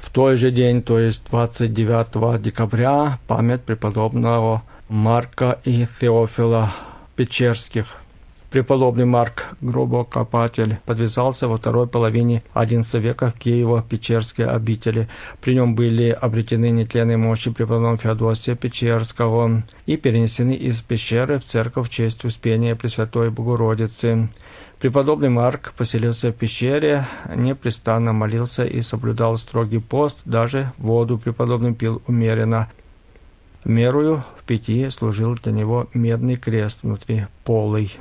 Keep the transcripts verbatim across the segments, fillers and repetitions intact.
В той же день, то есть двадцать девятого декабря, память преподобного Марка и Теофила Печерских. Преподобный Марк, гробокопатель, подвязался во второй половине одиннадцатого века в Киево-Печерской обители. При нем были обретены нетленные мощи преподобного Феодосия Печерского и перенесены из пещеры в церковь в честь Успения Пресвятой Богородицы. Преподобный Марк поселился в пещере, непрестанно молился и соблюдал строгий пост, даже воду преподобный пил умеренно. Мерою в питье служил для него медный крест внутри полый.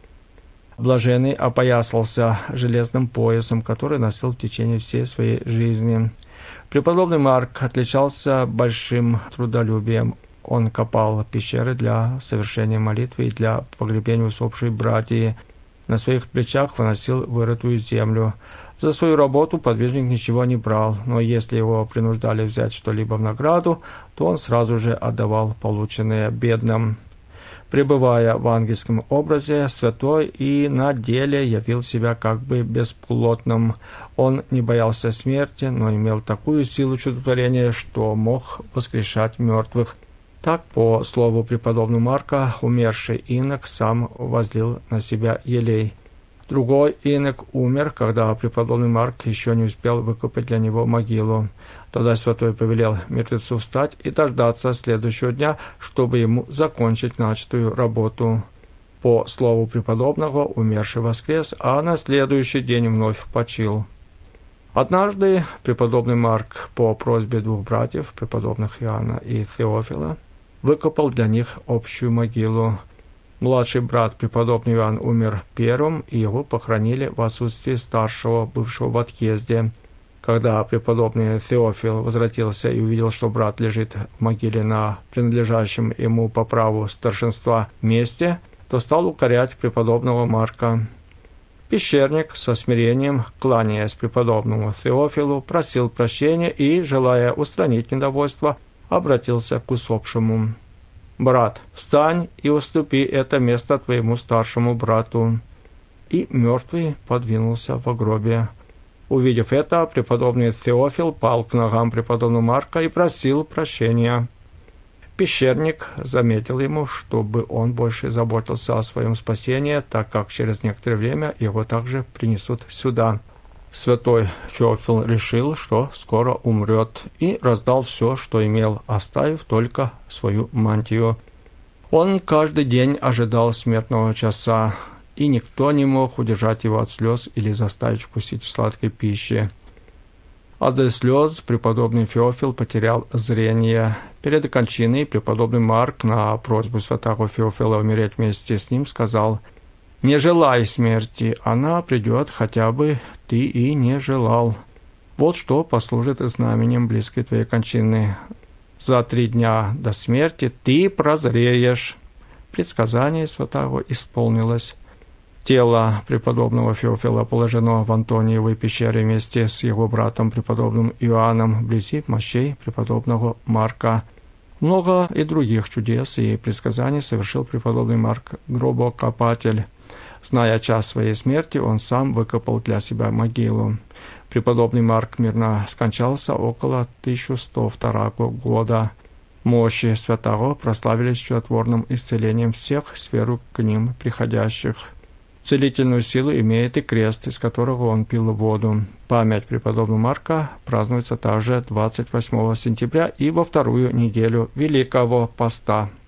Блаженный опоясался железным поясом, который носил в течение всей своей жизни. Преподобный Марк отличался большим трудолюбием. Он копал пещеры для совершения молитвы и для погребения усопшей братьи. На своих плечах выносил вырытую землю. За свою работу подвижник ничего не брал, но если его принуждали взять что-либо в награду, то он сразу же отдавал полученное бедным. Пребывая в ангельском образе, святой и на деле явил себя как бы бесплотным. Он не боялся смерти, но имел такую силу чудотворения, что мог воскрешать мертвых. Так, по слову преподобного Марка, умерший инок сам возлил на себя елей. Другой инок умер, когда преподобный Марк еще не успел выкопать для него могилу. Тогда святой повелел мертвецу встать и дождаться следующего дня, чтобы ему закончить начатую работу. По слову преподобного, умерший воскрес, а на следующий день вновь почил. Однажды преподобный Марк по просьбе двух братьев, преподобных Иоанна и Теофила, выкопал для них общую могилу. Младший брат, преподобный Иоанн, умер первым, и его похоронили в отсутствии старшего, бывшего в отъезде. Когда преподобный Теофил возвратился и увидел, что брат лежит в могиле на принадлежащем ему по праву старшинства месте, то стал укорять преподобного Марка. Пещерник со смирением, кланяясь преподобному Теофилу, просил прощения и, желая устранить недовольство, обратился к усопшему. «Брат, встань и уступи это место твоему старшему брату». И мертвый подвинулся в гробе. Увидев это, преподобный Теофил пал к ногам преподобного Марка и просил прощения. Пещерник заметил ему, чтобы он больше заботился о своем спасении, так как через некоторое время его также принесут сюда. Святой Феофил решил, что скоро умрет, и раздал все, что имел, оставив только свою мантию. Он каждый день ожидал смертного часа, и никто не мог удержать его от слез или заставить вкусить сладкой пищи. От слез преподобный Феофил потерял зрение. Перед кончиной преподобный Марк на просьбу святого Феофила умереть вместе с ним сказал: «Не желай смерти, она придет, хотя бы ты и не желал. Вот что послужит знаменем близкой твоей кончины. За три дня до смерти ты прозреешь». Предсказание святого исполнилось. Тело преподобного Феофила положено в Антониевой пещере вместе с его братом преподобным Иоанном вблизи мощей преподобного Марка. Много и других чудес и предсказаний совершил преподобный Марк гробокопатель. Зная час своей смерти, он сам выкопал для себя могилу. Преподобный Марк мирно скончался около тысяча сто второго года. Мощи святого прославились чудотворным исцелением всех с веру к ним приходящих. Целительную силу имеет и крест, из которого он пил воду. Память преподобного Марка празднуется также двадцать восьмого сентября и во вторую неделю Великого Поста.